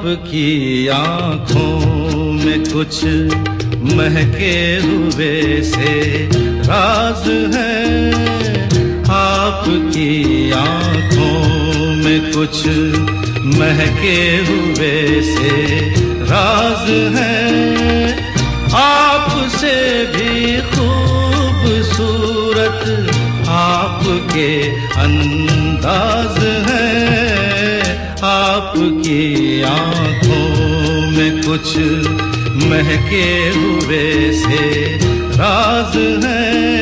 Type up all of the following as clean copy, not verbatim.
आपकी आँखों में कुछ महके हुए से राज है। आपकी आँखों में कुछ महके हुए से राज है। आपसे भी खूबसूरत आपके अंदाज है। आपकी आँखों में कुछ महके हुए से राज है।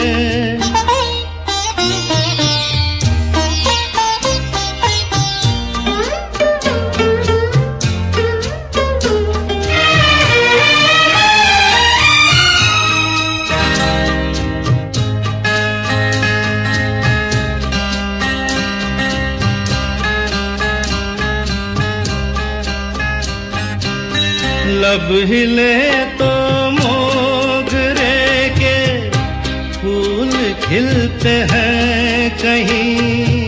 लब हिले तो मोगरे के फूल खिलते हैं कहीं।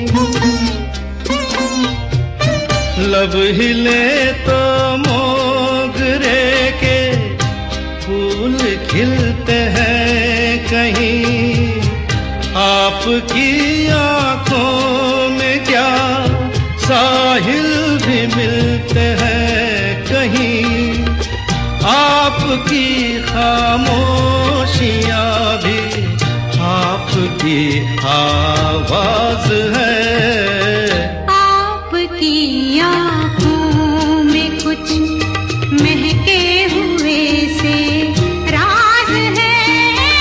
लब हिले तो मोगरे के फूल खिलते हैं कहीं। आपकी आँखों में क्या साहिल भी मिलते हैं कहीं। आपकी खामोशियाँ भी आपकी आवाज है। आपकी आँखों में कुछ महके हुए से राज है।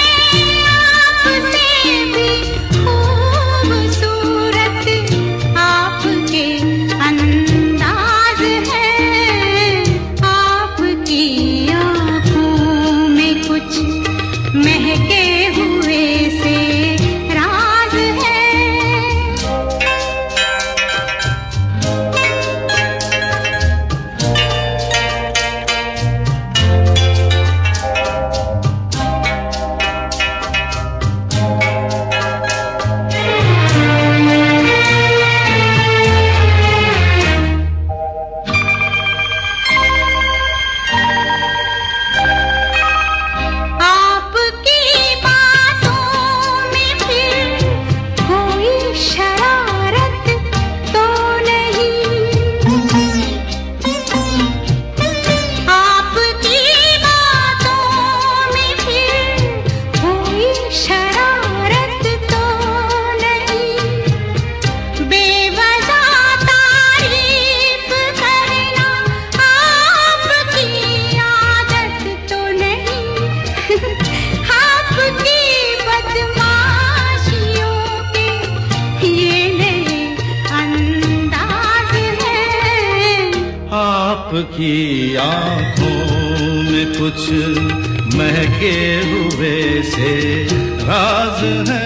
आपसे भी खूबसूरत आपके अंदाज है। आपकी कुछ महके हुए से राज है। आपकी आँखों में कुछ महके हुए से राज है।